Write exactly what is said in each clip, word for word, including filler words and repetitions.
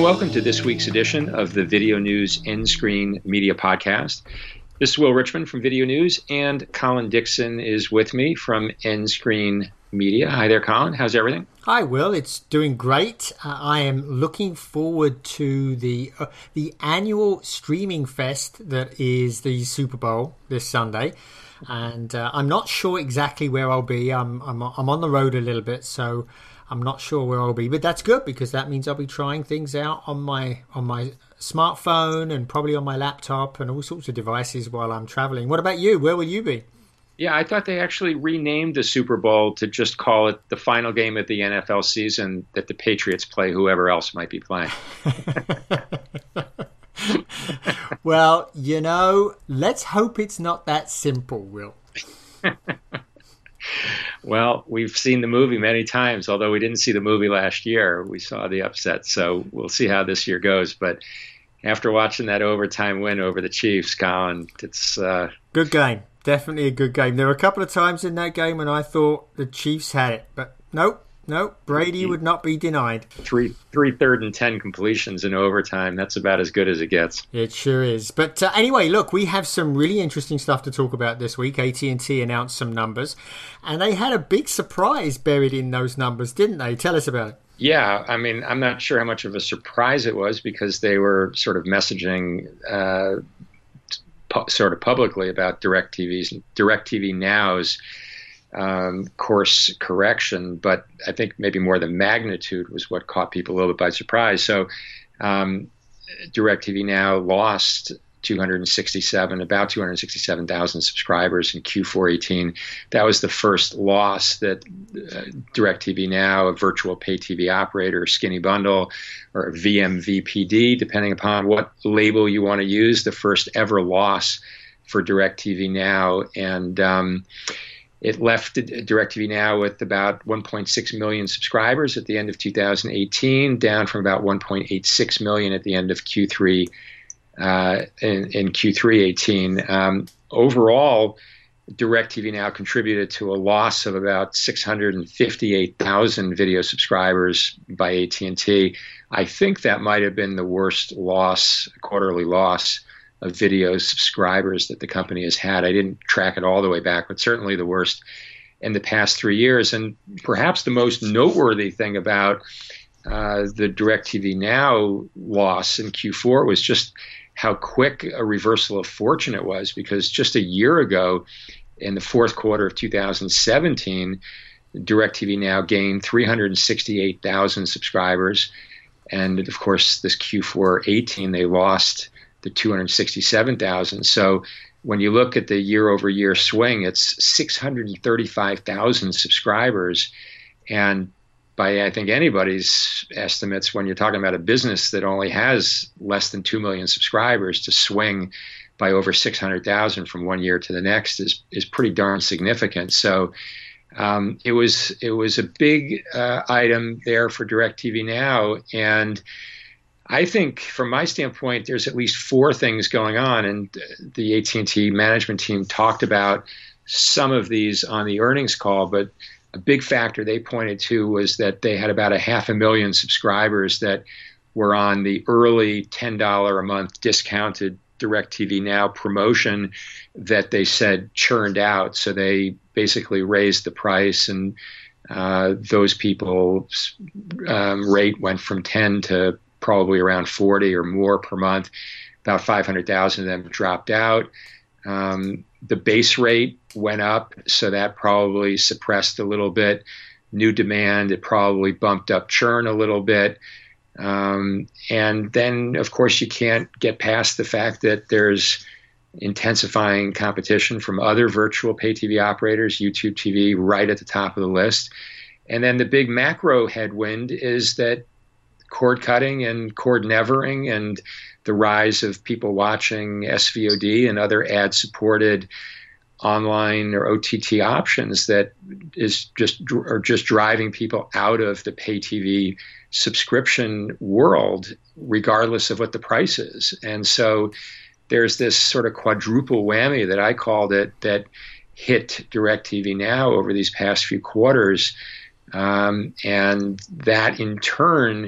welcome to this week's edition of the Video News Endscreen Media Podcast. This is Will Richmond from Video News, and Colin Dixon is with me from Endscreen Media. Hi there, Colin. How's everything? Hi, Will. It's doing great. Uh, I am looking forward to the uh, the annual streaming fest that is the Super Bowl this Sunday. And uh, I'm not sure exactly where I'll be. I'm, I'm I'm on the road a little bit, so I'm not sure where I'll be. But that's good because that means I'll be trying things out on my on my smartphone and probably on my laptop and all sorts of devices while I'm traveling. What about you? Where will you be? Yeah, I thought they actually renamed the Super Bowl to just call it the final game of the N F L season that the Patriots play whoever else might be playing. Well, you know, let's hope it's not that simple, Will. Well, we've seen the movie many times, although we didn't see the movie last year. We saw the upset, so we'll see how this year goes. But after watching that overtime win over the Chiefs, Colin, it's... Uh, good game. Definitely a good game. There were a couple of times in that game when I thought the Chiefs had it, but nope. No, Brady would not be denied. Three, three third and ten completions in overtime. That's about as good as it gets. It sure is. But uh, anyway, look, we have some really interesting stuff to talk about this week. A T and T announced some numbers, and they had a big surprise buried in those numbers, didn't they? Tell us about it. Yeah, I mean, I'm not sure how much of a surprise it was because they were sort of messaging uh, pu- sort of publicly about DirecTV's DirecTV Now's Um, course correction, but I think maybe more the magnitude was what caught people a little bit by surprise. So um, DirecTV Now lost two hundred sixty-seven, about two hundred sixty-seven thousand subscribers in Q four eighteen. That was the first loss that uh, DirecTV Now, a virtual pay T V operator, skinny bundle, or V M V P D, depending upon what label you want to use, the first ever loss for DirecTV Now. And um, It left DirecTV Now with about one point six million subscribers at the end of two thousand eighteen, down from about one point eight six million at the end of Q three uh, in, in Q three eighteen. Um, overall, DirecTV Now contributed to a loss of about six hundred fifty-eight thousand video subscribers by A T and T. I think that might have been the worst loss, quarterly loss of video subscribers that the company has had. I didn't track it all the way back, but certainly the worst in the past three years. And perhaps the most noteworthy thing about uh, the DirecTV Now loss in Q four was just how quick a reversal of fortune it was, because just a year ago, in the fourth quarter of two thousand seventeen, DirecTV Now gained three hundred sixty-eight thousand subscribers. And of course, this Q four eighteen, they lost the two hundred sixty-seven thousand. So when you look at the year-over-year swing, it's six hundred thirty-five thousand subscribers. And by, I think, anybody's estimates, when you're talking about a business that only has less than two million subscribers, to swing by over six hundred thousand from one year to the next is is pretty darn significant. So um, it was it was a big uh, item there for DirecTV Now. And I think, from my standpoint, there's at least four things going on, and the A T and T management team talked about some of these on the earnings call, but a big factor they pointed to was that they had about a half a million subscribers that were on the early ten dollars a month discounted DirecTV Now promotion that they said churned out. So they basically raised the price, and uh, those people's um, rate went from ten to probably around forty or more per month. About five hundred thousand of them dropped out. Um, the base rate went up, so that probably suppressed a little bit new demand. It probably bumped up churn a little bit. Um, and then, of course, you can't get past the fact that there's intensifying competition from other virtual pay T V operators, YouTube T V right at the top of the list. And then the big macro headwind is that cord cutting and cord nevering and the rise of people watching S V O D and other ad-supported online or O T T options that is just are just driving people out of the pay T V subscription world, regardless of what the price is. And so there's this sort of quadruple whammy that I called it that hit DirecTV Now over these past few quarters. Um, and that in turn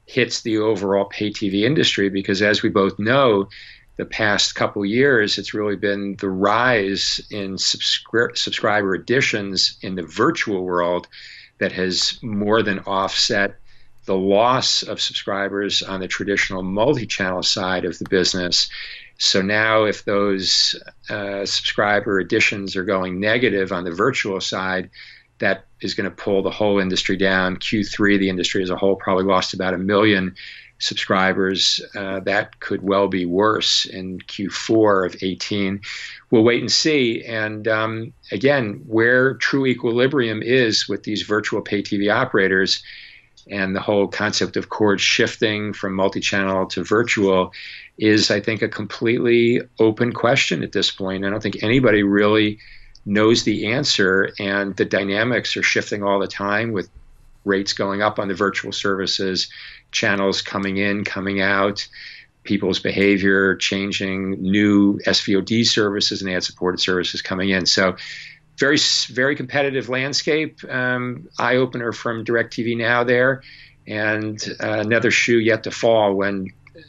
hits the overall pay T V industry, because as we both know, the past couple years, it's really been the rise in subscri- subscriber additions in the virtual world that has more than offset the loss of subscribers on the traditional multi-channel side of the business. So now if those uh, subscriber additions are going negative on the virtual side, that is going to pull the whole industry down. Q three, the industry as a whole probably lost about a million subscribers. Uh, that could well be worse in Q four of eighteen. We'll wait and see. And um, again, where true equilibrium is with these virtual pay T V operators and the whole concept of cord shifting from multi-channel to virtual is, I think, a completely open question at this point. I don't think anybody really knows the answer, and the dynamics are shifting all the time with rates going up on the virtual services, channels coming in, coming out, people's behavior changing, new S V O D services and ad-supported services coming in. So very, very competitive landscape, um, eye-opener from DirecTV Now there, and uh, another shoe yet to fall when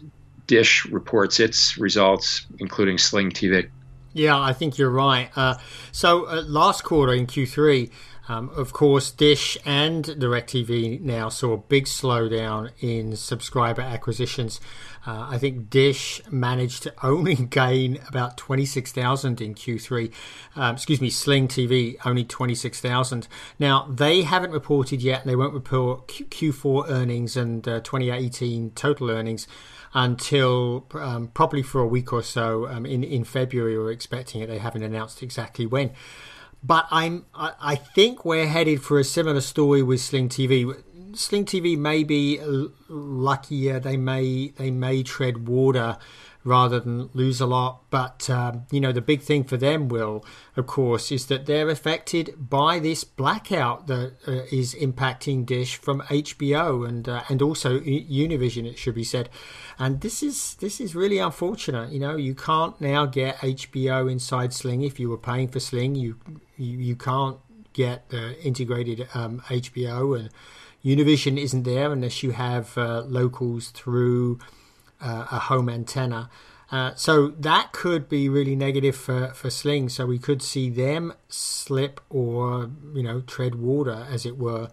Dish reports its results, including Sling T V. Yeah, I think you're right. Uh, so uh, last quarter in Q three, um, of course, Dish and DirecTV Now saw a big slowdown in subscriber acquisitions. Uh, I think Dish managed to only gain about twenty-six thousand in Q three. Um, excuse me, Sling T V, only twenty-six thousand. Now, they haven't reported yet, and they won't report Q- Q4 earnings and uh, twenty eighteen total earnings until um, probably for a week or so um, in, in February. We're expecting it. They haven't announced exactly when. But I'm, I, I think we're headed for a similar story with Sling T V. Sling T V may be luckier. They may they may tread water rather than lose a lot. But, um, you know, the big thing for them, Will, of course, is that they're affected by this blackout that uh, is impacting Dish from H B O and uh, and also Univision, it should be said. And this is this is really unfortunate. You know, you can't now get H B O inside Sling. If you were paying for Sling, you you, you can't get the integrated um, H B O, and Univision isn't there unless you have uh, locals through uh, a home antenna. Uh, so that could be really negative for, for Sling. So we could see them slip or, you know, tread water, as it were.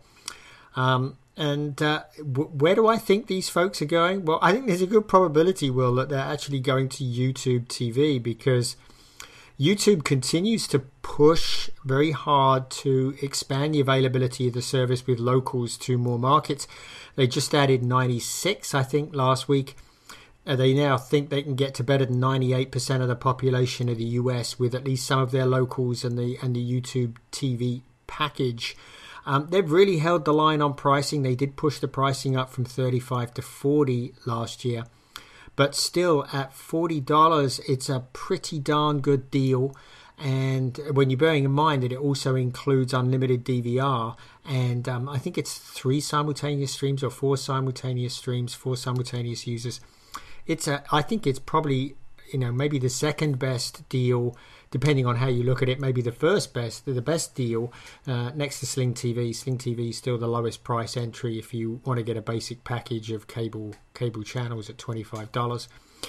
Um, and uh, w- where do I think these folks are going? Well, I think there's a good probability, Will, that they're actually going to YouTube T V, because YouTube continues to push very hard to expand the availability of the service with locals to more markets. They just added ninety-six, I think, last week. Uh, they now think they can get to better than ninety-eight percent of the population of the U S with at least some of their locals and the and the YouTube T V package. Um, they've really held the line on pricing. They did push the pricing up from thirty-five to forty last year. But still, at forty dollars, it's a pretty darn good deal. And when you're bearing in mind that it also includes unlimited D V R, and um, I think it's three simultaneous streams or four simultaneous streams, four simultaneous users. It's a, I think it's probably, you know, maybe the second best deal, depending on how you look at it. Maybe the first best, the best deal uh, next to Sling T V. Sling T V is still the lowest price entry if you want to get a basic package of cable cable channels at twenty-five dollars.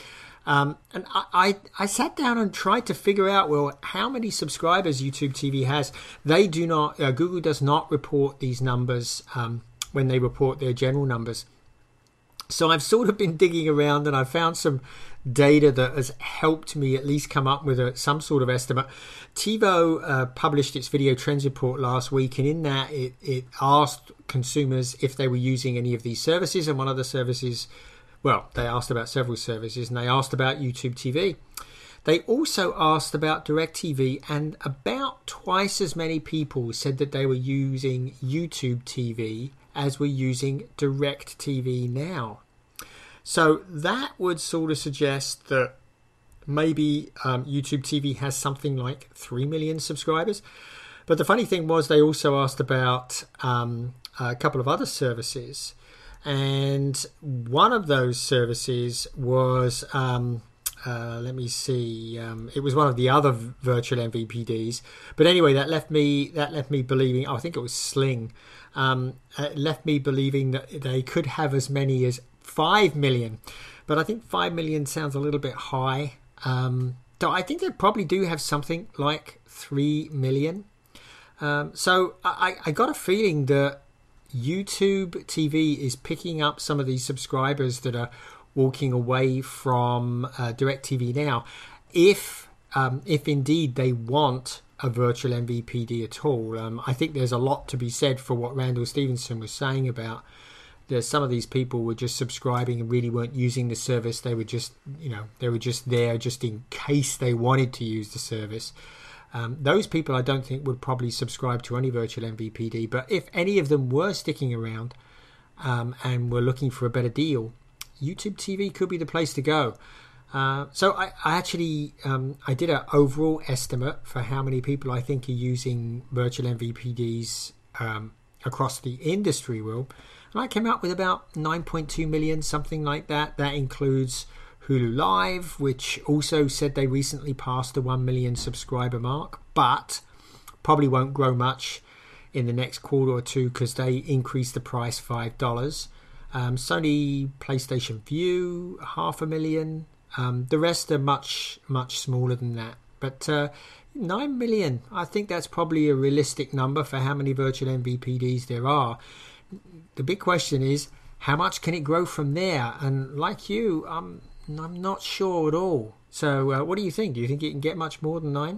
Um, and I, I, I sat down and tried to figure out, well, how many subscribers YouTube T V has. They do not, uh, Google does not report these numbers um, when they report their general numbers. So I've sort of been digging around, and I found some data that has helped me at least come up with a, some sort of estimate. TiVo uh, published its video trends report last week, and in that it, it asked consumers if they were using any of these services, and one of the services, well, they asked about several services, and they asked about YouTube T V. They also asked about DirecTV, and about twice as many people said that they were using YouTube T V as we're using DirecTV Now. So that would sort of suggest that maybe um, YouTube T V has something like three million subscribers. But the funny thing was they also asked about um, a couple of other services. And one of those services was um, Uh, let me see. Um, it was one of the other virtual M V P Ds. But anyway, that left me that left me believing. Oh, I think it was Sling. Um, it left me believing that they could have as many as five million. But I think five million sounds a little bit high. Um, so I think they probably do have something like three million. Um, so I, I got a feeling that YouTube T V is picking up some of these subscribers that are walking away from uh, DirecTV Now, if um, if indeed they want a virtual M V P D at all. Um, I think there's a lot to be said for what Randall Stevenson was saying about there's some of these people were just subscribing and really weren't using the service. They were just, you know, they were just there just in case they wanted to use the service. Um, those people I don't think would probably subscribe to any virtual M V P D, but if any of them were sticking around um, and were looking for a better deal, YouTube T V could be the place to go. Uh, so I, I actually um, I did an overall estimate for how many people I think are using virtual M V P Ds um, across the industry, Will, and I came out with about nine point two million, something like that. That includes Hulu Live, which also said they recently passed the one million subscriber mark, but probably won't grow much in the next quarter or two because they increased the price five dollars. Um, Sony PlayStation Vue, half a million. Um, the rest are much, much smaller than that. But uh, nine million, I think that's probably a realistic number for how many virtual M V P Ds there are. The big question is, how much can it grow from there? And like you, I'm, I'm not sure at all. So uh, what do you think? Do you think it can get much more than nine?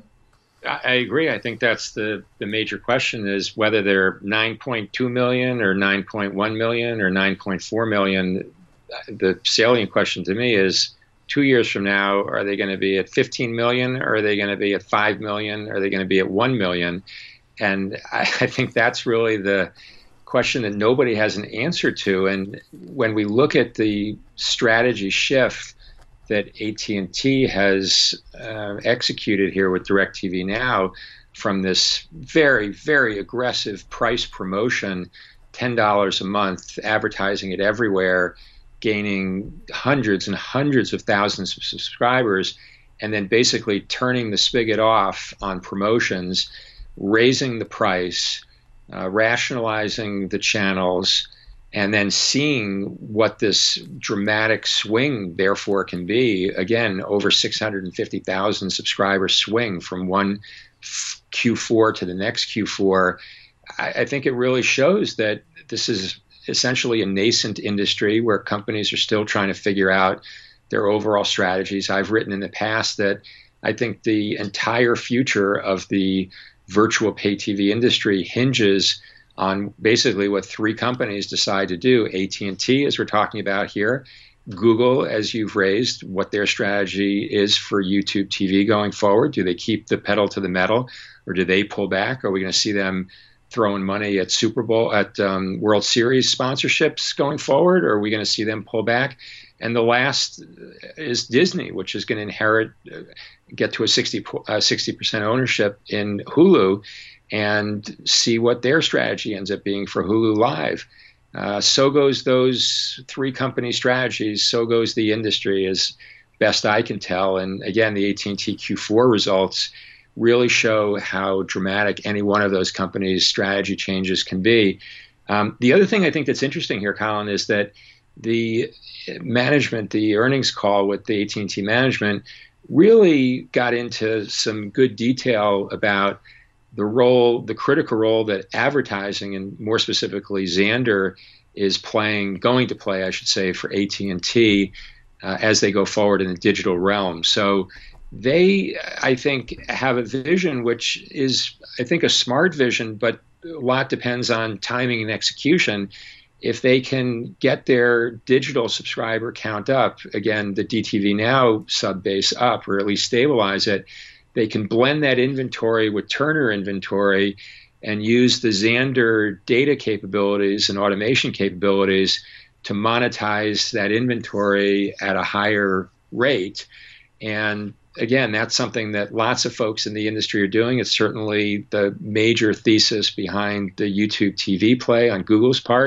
I agree. I think that's the, the major question is whether they're nine point two million or nine point one million or nine point four million. The salient question to me is two years from now, are they going to be at fifteen million or are they going to be at five million? Are they going to be at one million? And I, I think that's really the question that nobody has an answer to. And when we look at the strategy shift that A T and T has uh, executed here with DirecTV Now, from this very, very aggressive price promotion, ten dollars a month, advertising it everywhere, gaining hundreds and hundreds of thousands of subscribers, and then basically turning the spigot off on promotions, raising the price, uh, rationalizing the channels, and then seeing what this dramatic swing therefore can be. Again, over six hundred fifty thousand subscriber swing from one Q four to the next Q four. I, I think it really shows that this is essentially a nascent industry where companies are still trying to figure out their overall strategies. I've written in the past that I think the entire future of the virtual pay T V industry hinges on basically what three companies decide to do. A T and T, as we're talking about here, Google, as you've raised, what their strategy is for YouTube T V going forward. Do they keep the pedal to the metal, or do they pull back? Are we going to see them throwing money at Super Bowl, at um, World Series sponsorships going forward, or are we going to see them pull back? And the last is Disney, which is going to inherit, uh, get to a sixty percent ownership in Hulu, and see what their strategy ends up being for Hulu Live. Uh, so goes those three company strategies. So goes the industry, as best I can tell. And again, the A T and T Q four results really show how dramatic any one of those companies' strategy changes can be. Um, the other thing I think that's interesting here, Colin, is that the management, the earnings call with the A T and T management, really got into some good detail about the role, the critical role that advertising, and more specifically Xandr, is playing, going to play, I should say, for A T and T uh, as they go forward in the digital realm. So they, I think, have a vision which is, I think, a smart vision, but a lot depends on timing and execution. If they can get their digital subscriber count up, again, the D T V Now sub base up, or at least stabilize it, they can blend that inventory with Turner inventory and use the Xandr data capabilities and automation capabilities to monetize that inventory at a higher rate. And again, that's something that lots of folks in the industry are doing. It's certainly the major thesis behind the YouTube T V play on Google's part.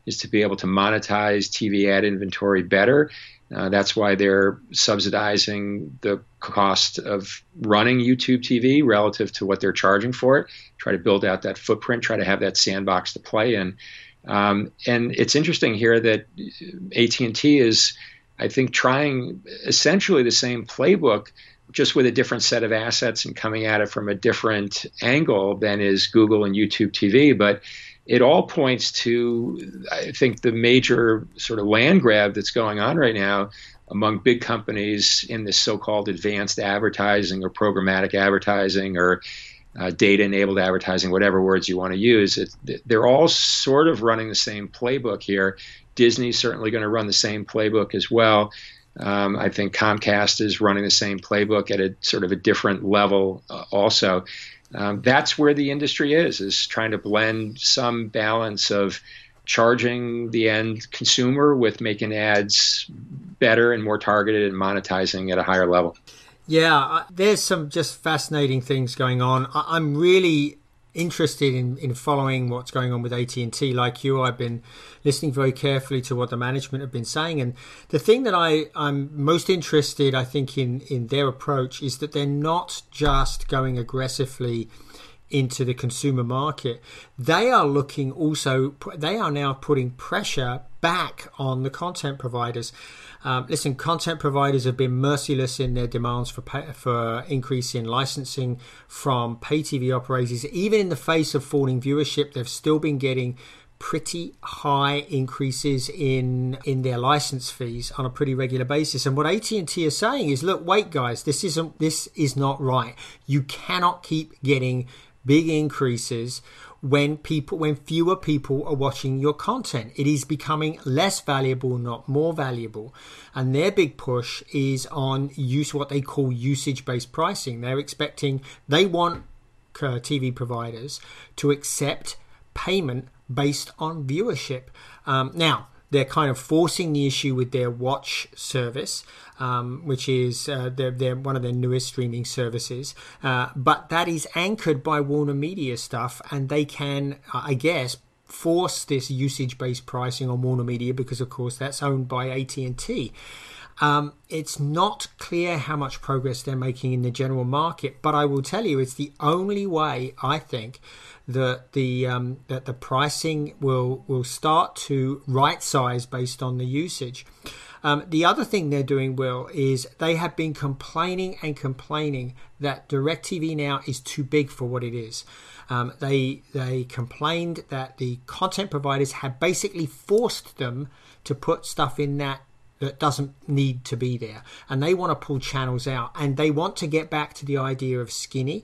is to be able to monetize T V ad inventory better. Uh, that's why they're subsidizing the cost of running YouTube T V relative to what they're charging for it. Try to build out that footprint, try to have that sandbox to play in. Um, and it's interesting here that A T and T is, I think, trying essentially the same playbook, just with a different set of assets and coming at it from a different angle than is Google and YouTube T V. But it all points to, I think, the major sort of land grab that's going on right now among big companies in this so-called advanced advertising or programmatic advertising or uh, data-enabled advertising, whatever words you want to use. It, they're all sort of running the same playbook here. Disney's certainly going to run the same playbook as well. Um, I think Comcast is running the same playbook at a sort of a different level uh, also. Um, that's where the industry is, is trying to blend some balance of charging the end consumer with making ads better and more targeted and monetizing at a higher level. Yeah, there's some just fascinating things going on. I'm really interested in, in following what's going on with A T and T. Like you, I've been listening very carefully to what the management have been saying. And the thing that I, I'm most interested, I think, in, in their approach is that they're not just going aggressively into the consumer market. They are looking also, they are now putting pressure back on the content providers. Um, listen, content providers have been merciless in their demands for pay, for increase in licensing from pay T V operators. Even in the face of falling viewership, they've still been getting pretty high increases in in their license fees on a pretty regular basis. And what A T and T is saying is, look, wait, guys, this isn't this is not right. You cannot keep getting big increases when people when fewer people are watching your content. It is becoming less valuable, not more valuable. And their big push is on use what they call usage-based pricing. They're expecting they want uh, T V providers to accept payment based on viewership. Um, now, they're kind of forcing the issue with their Watch service, um, which is uh, they're, they're one of their newest streaming services. Uh, but that is anchored by Warner Media stuff, and they can, uh, I guess, force this usage-based pricing on Warner Media because, of course, that's owned by A T and T. Um, it's not clear how much progress they're making in the general market, but I will tell you it's the only way, I think, that the um, that the pricing will will start to right size based on the usage. Um, the other thing they're doing, Will, is they have been complaining and complaining that DirecTV Now is too big for what it is. Um, they they complained that the content providers have basically forced them to put stuff in that that doesn't need to be there, and they want to pull channels out, and they want to get back to the idea of skinny.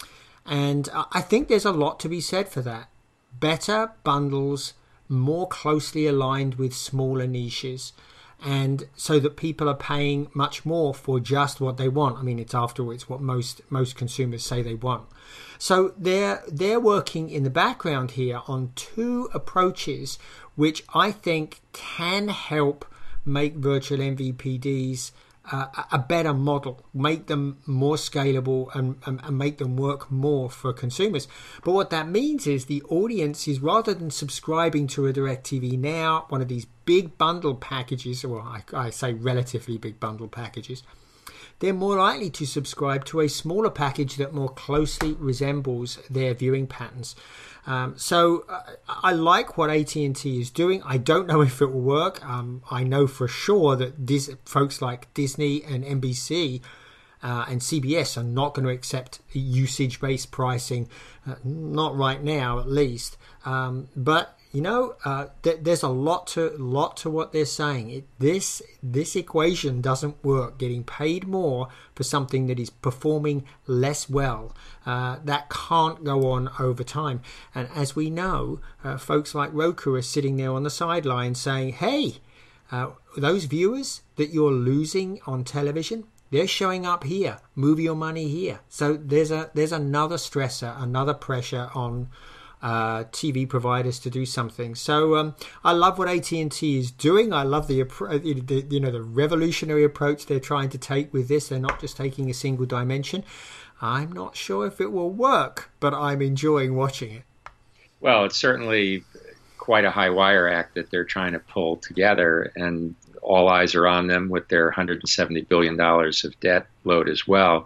And I think there's a lot to be said for that. Better bundles, more closely aligned with smaller niches, and so that people are paying much more for just what they want. I mean, it's afterwards what most most consumers say they want. So they're they're working in the background here on two approaches, which I think can help make virtual M V P Ds Uh, a better model, make them more scalable and, and, and make them work more for consumers. But what that means is the audience is, rather than subscribing to a DirecTV Now, one of these big bundle packages, or I, I say relatively big bundle packages, they're more likely to subscribe to a smaller package that more closely resembles their viewing patterns. Um, so uh, I like what A T and T is doing. I don't know if it will work. Um, I know for sure that Dis- folks like Disney and N B C uh, and C B S are not going to accept usage-based pricing, uh, not right now at least. Um, but you know, uh, th- there's a lot to lot to what they're saying. It, this this equation doesn't work. Getting paid more for something that is performing less well, uh, that can't go on over time. And as we know, uh, folks like Roku are sitting there on the sidelines saying, "Hey, uh, those viewers that you're losing on television, they're showing up here. Move your money here." So there's a there's another stressor, another pressure on Uh, T V providers to do something. So um, I love what A T and T is doing. I love the, the you know the revolutionary approach they're trying to take with this. They're not just taking a single dimension. I'm not sure if it will work, but I'm enjoying watching it. Well, it's certainly quite a high wire act that they're trying to pull together, and all eyes are on them with their one hundred seventy billion dollars of debt load as well.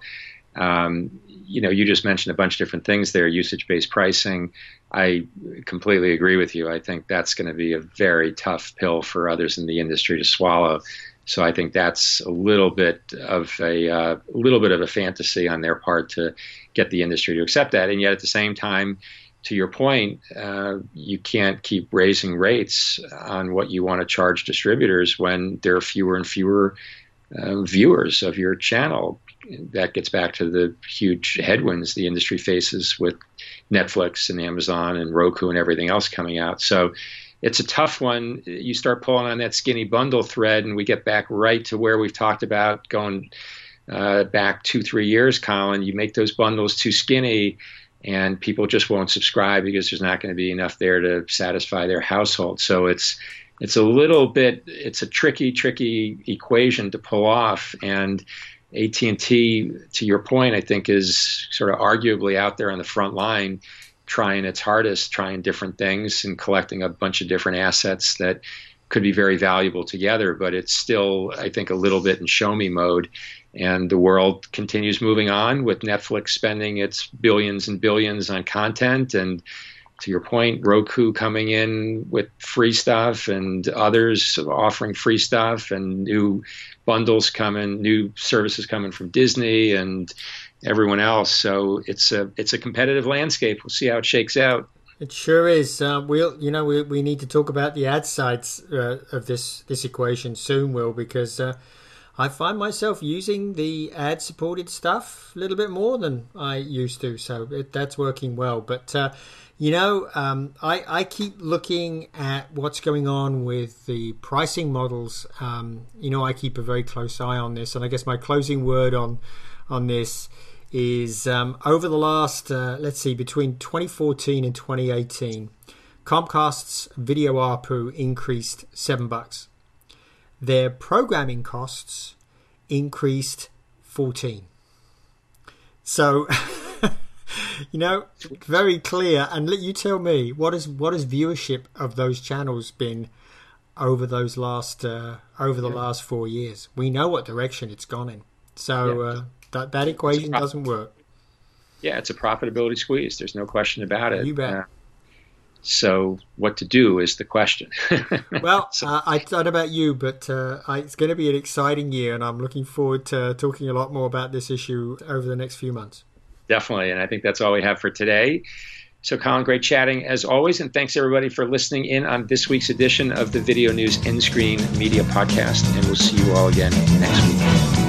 Um, you know, you just mentioned a bunch of different things there, usage-based pricing. I completely agree with you. I think that's going to be a very tough pill for others in the industry to swallow. So I think that's a little bit of a uh, little bit of a fantasy on their part to get the industry to accept that. And yet at the same time, to your point, uh, you can't keep raising rates on what you want to charge distributors when there are fewer and fewer uh, viewers of your channel. That gets back to the huge headwinds the industry faces with Netflix and Amazon and Roku and everything else coming out. So it's a tough one. You start pulling on that skinny bundle thread, and we get back right to where we've talked about going uh, back two, three years, Colin. You make those bundles too skinny, and people just won't subscribe because there's not going to be enough there to satisfy their household. So it's it's a little bit, it's a tricky, tricky equation to pull off. And A T and T, to your point, I think is sort of arguably out there on the front line, trying its hardest, trying different things and collecting a bunch of different assets that could be very valuable together. But it's still, I think, a little bit in show me mode. And the world continues moving on with Netflix spending its billions and billions on content. And to your point, Roku coming in with free stuff and others offering free stuff and new bundles coming, new services coming from Disney and everyone else. So it's a it's a competitive landscape. We'll see how it shakes out. It sure is. Uh, we'll you know we we need to talk about the ad sides uh, of this this equation soon, Will, because uh, I find myself using the ad supported stuff a little bit more than I used to. So it, that's working well. But uh, you know, um, I, I keep looking at what's going on with the pricing models. Um, you know, I keep a very close eye on this. And I guess my closing word on on this is um, over the last, uh, let's see, between twenty fourteen and twenty eighteen, Comcast's video A R P U increased seven bucks. Their programming costs increased fourteen. So... You know, very clear. And let you tell me, what is what has viewership of those channels been over those last uh, over the yeah. last four years? We know what direction it's gone in. So yeah. uh, that that equation prof- doesn't work. Yeah, it's a profitability squeeze. There's no question about it. You bet. Uh, so what to do is the question. Well, so. uh, I don't know about you, but uh, I, it's going to be an exciting year, and I'm looking forward to talking a lot more about this issue over the next few months. Definitely. And I think that's all we have for today. So, Colin, great chatting as always. And thanks, everybody, for listening in on this week's edition of the Video News End Screen Media Podcast. And we'll see you all again next week.